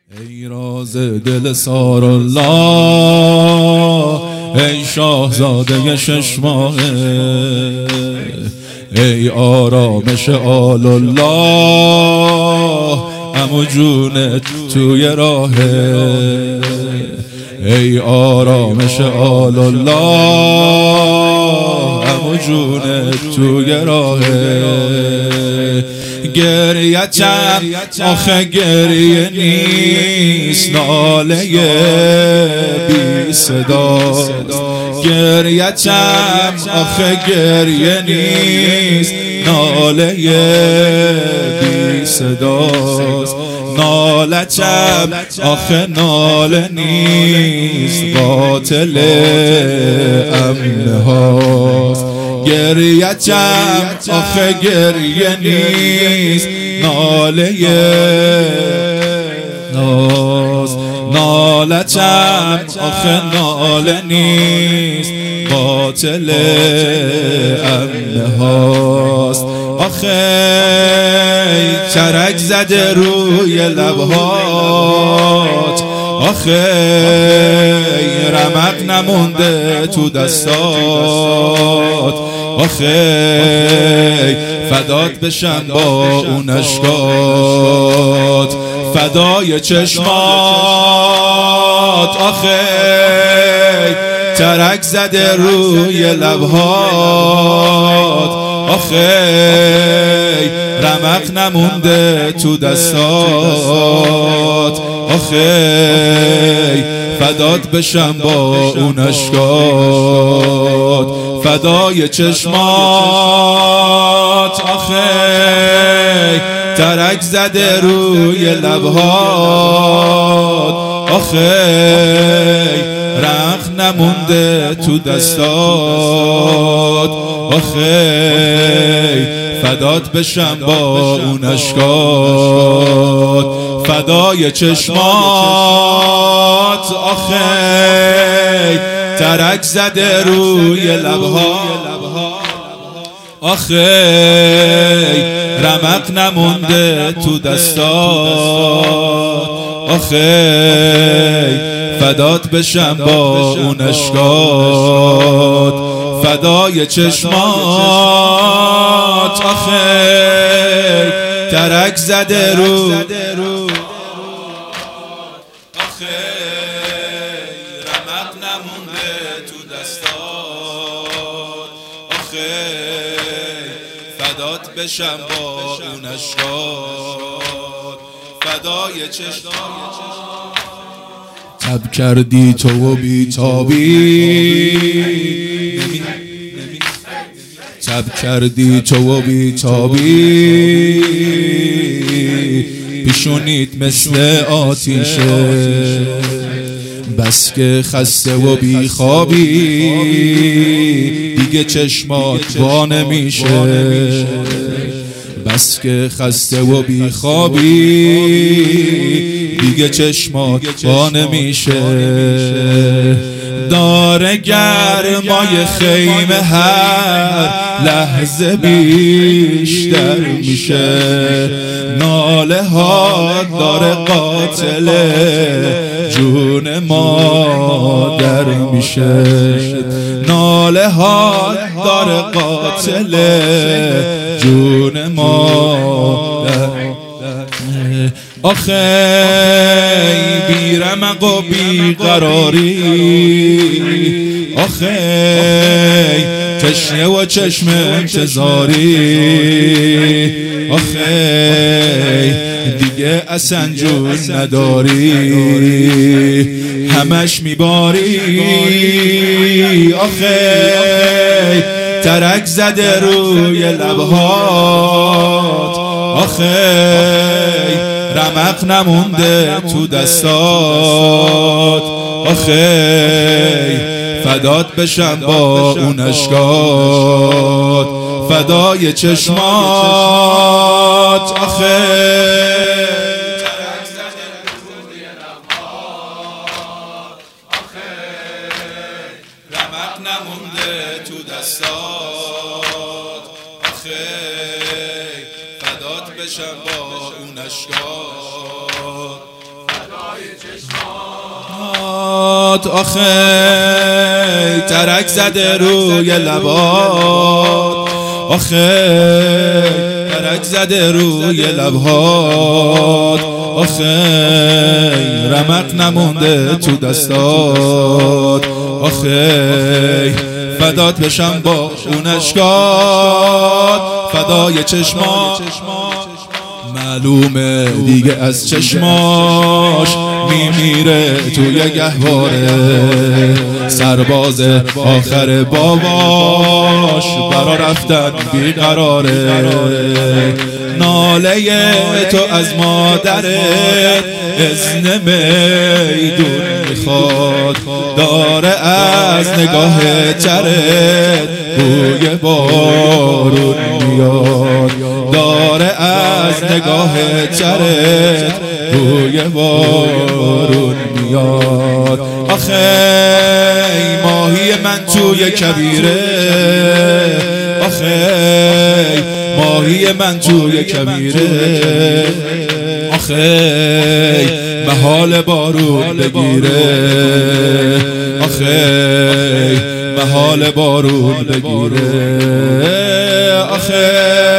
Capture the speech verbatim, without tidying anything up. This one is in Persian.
ای راز دل سار الله، ای شاهزاده شش ماهه، ای آرامش آل الله، عمو جونت توی راهه، ای آرامش آل الله، عمو جونت توی راهه. گریه چم آخه گریه نیست، ناله بی صداست. گریه چم آخه گریه نیست، ناله بی صداست. ناله چم آخه ناله نیست، قاتل امن هاست. گریه چم آخه گریه نیست، ناله ناز. ناله چم آخه ناله نیست، قاتل امن هاست. آخه چرک زده روی لبهات، آخه رمق نمونده تو دستات، آخه فدات بشم با اون اشکات، فدای چشمات. آخه ترک زده روی لبهات، آخه رمق نمونده تو دستات، آخه فدات بشم با اون اشکات، فدای چشمات. آخه ترک زده روی لبهات، آخه رخ نمونده تو دستات، آخه فدات بشم با اون اشکات، فدای چشمات. آخه ترک زده روی لبهات، آخه رمق نمونده تو دستات، آخه فدات بشم با اون اشکات، فدای چشمات. آخه ترک زده رو، آخه رمق نمونده تو دستات، آخه فدات بشم با اون اشکات، فدای چشمات. تب کردی تو و بیتابی، تب کردی تو و بیتابی، پیشونیت مثل آتیشه، بس که خسته و بیخوابی، دیگه چشمات وا نمیشه، بس که خسته و بیخوابی، دیگه چشمات وا نمیشه. داره گرمای خیمه هر لحظه بیشتر میشه، ناله ها داره قاتل جون مادر میشه، ناله ها داره قاتل جون مادر. آخه بی رمق و بی قراری، آخه تشنه و چشم انتظاری، آخه دیگه اصلا جون نداری، همش میباری. آخه ترک زده روی لبهات، آخه رمق نمونده تو دستات، آخه فدات بشم با اون اشکات، فدای چشمات. آخه ترک زده روی لبهات، آخه رمق نمونده تو دستات، آخه فدات بشم با اون اشکات. آخه ترک زده روی لبات، آخه ترک زده روی لبات، آخه رمق نمونده تو دستات، آخه فدات بشم با اون اشکات، فدای چشمات معلومه دیگه از چشماش میمیره توی گهواره، سرباز آخر باباش برا رفتن بیقراره، ناله تو از مادرت اذن میدون میخواد، داره از نگاه ترت بوی بارون میاد، داره از نگاه ترت بوی بارون میاد. آخه ماهی من توی کبیره، آخه ماهی من توی کبیره، آخه محال بارون بگیره، آخه محال بارون بگیره، آخه